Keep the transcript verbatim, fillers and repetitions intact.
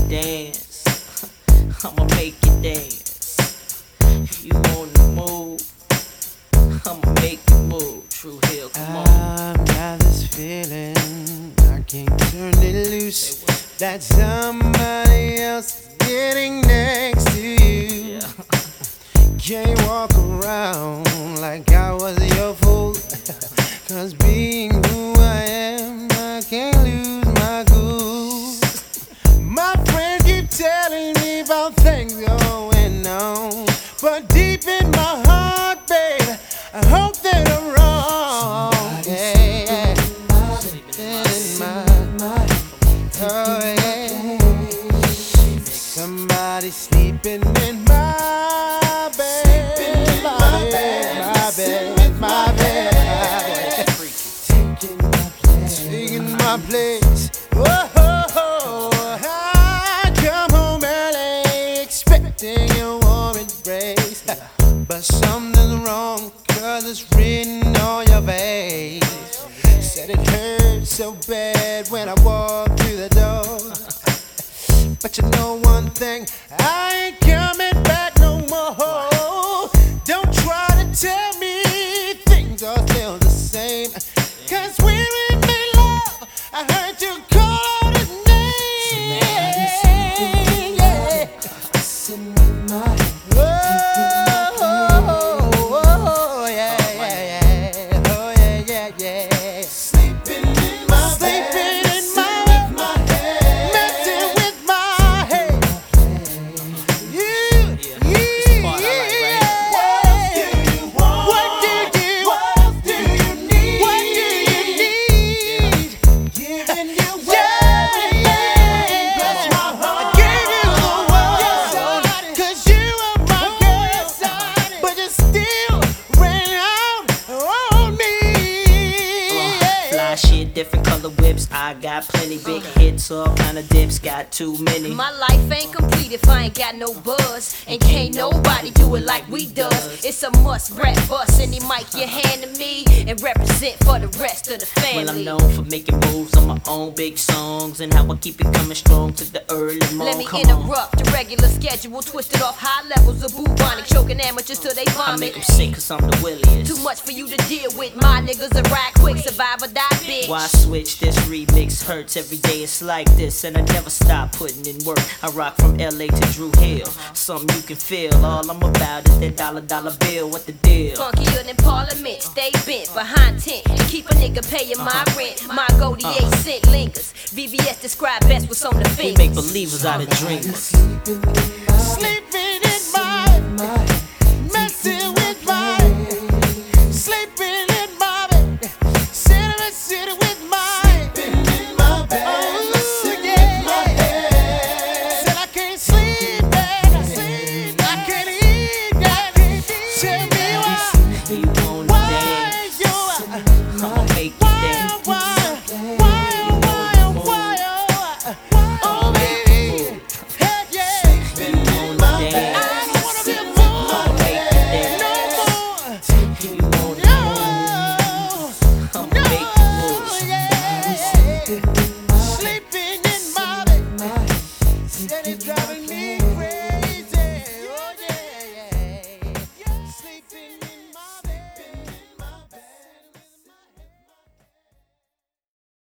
dance, I'ma make you dance. If you on the move, I'ma make you move. True Hill, come on. I've got this feeling I can't turn it loose. That somebody else is getting next to you. Yeah. Can't walk around like I was your fool. Cause being who I am, I can't lose my cool. My friends keep telling me about things going on, but deep in my heart, baby, I hope that I'm wrong. Yeah, oh yeah. Somebody sleeping in my bed, my bed, my bed, my bed, taking my place. Whoa, I come home early expecting a warm embrace, but something's wrong 'cause it's written on your face. Said it hurt so bad when I walked through the door. But you know one thing, I ain't coming back no more. Don't try to tell me things are still the same, 'cause when we made love, I heard you call his name. Yeah. Oh, oh, yeah, yeah, yeah. Oh, yeah, yeah, yeah. Sleeping in my Sleeping in my head. Messing with my head. You, Yeah, this the part I like, right? What do you want? What do you need? What do you need? Giving you everything. Bless my heart. I gave you the world, 'cause you are my girl, but you still ran out on me. Fly shit, different color whips. I got plenty big hits, all kind of dips. Got too many. My life ain't complete if I ain't got no buzz. And can't nobody do it like we does. It's a must rap bust. Any mic you hand to me and represent for the rest of the family. Well, I'm known for making moves on my own big songs and how I keep it coming strong to the early morning. Let me Come interrupt the regular schedule, twisted off high levels of bubonic, choking amateurs till they on. I make vomit. them sick 'cause I'm the williest. Too much for you to deal with. My niggas are ride quick, survive or die, bitch. Why switch? This remix hurts every day. It's like this, and I never stop putting in work. I rock from L A to Drew Hill. Something you can feel. All I'm about is that dollar dollar bill. What the deal? Funkier than Parliament, stay bent behind tent and keep a nigga paying my rent. My goldie eight cent lingers. V V S describe best what's on the We fingers. make believers out of dreamers. Sleeping in my